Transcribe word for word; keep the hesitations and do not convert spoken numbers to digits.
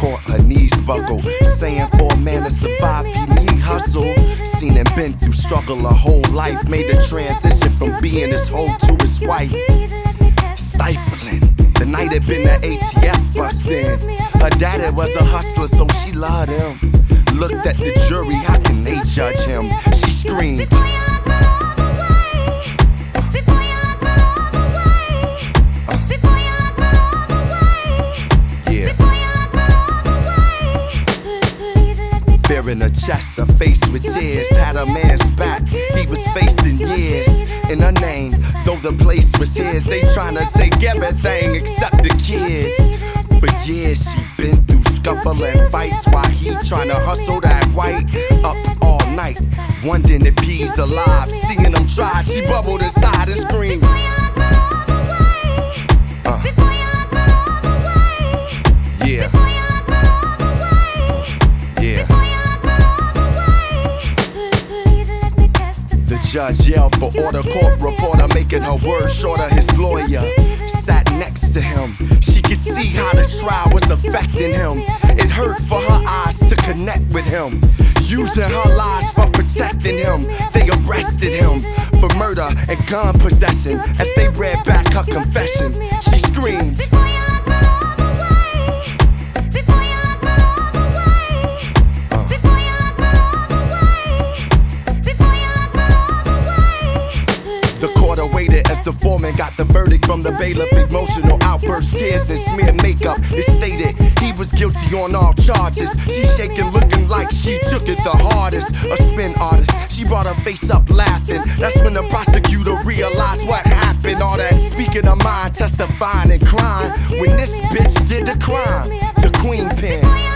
caught, her knees buckled, saying for a man to survive, you need hustle. Seen him been through struggle a whole life, made the transition from being his hoe to his wife. Stifling, the night had been the A T F bust in. Her daddy was a hustler, so she loved him. Looked at the jury, how can they judge him? She screamed, fear in her chest, her face with tears, had a man's back, he was facing years. In her name, though the place was his, they tryna take everything except the kids. For years she been through scuffling fights, while he tryna hustle that white. Up all night, wondering if he's alive. Seeing him try, she bubbled inside and screamed, uh. Yeah. Judge yelled for order, court reporter making her words shorter. His lawyer sat next to him. She could see how the trial was affecting him. It hurt for her eyes to connect with him. Using her lies for protecting him, they arrested him for murder and gun possession. As they read back her confession, she screamed, the foreman got the verdict from the bailiff. Emotional outburst, tears and smeared makeup. It stated he was guilty on all charges. She shaking, looking like she took it the hardest. A spin artist, she brought her face up laughing. That's when the prosecutor realized what happened. All that speaking her mind, testifying and crying. When this bitch did the crime, the queen pin.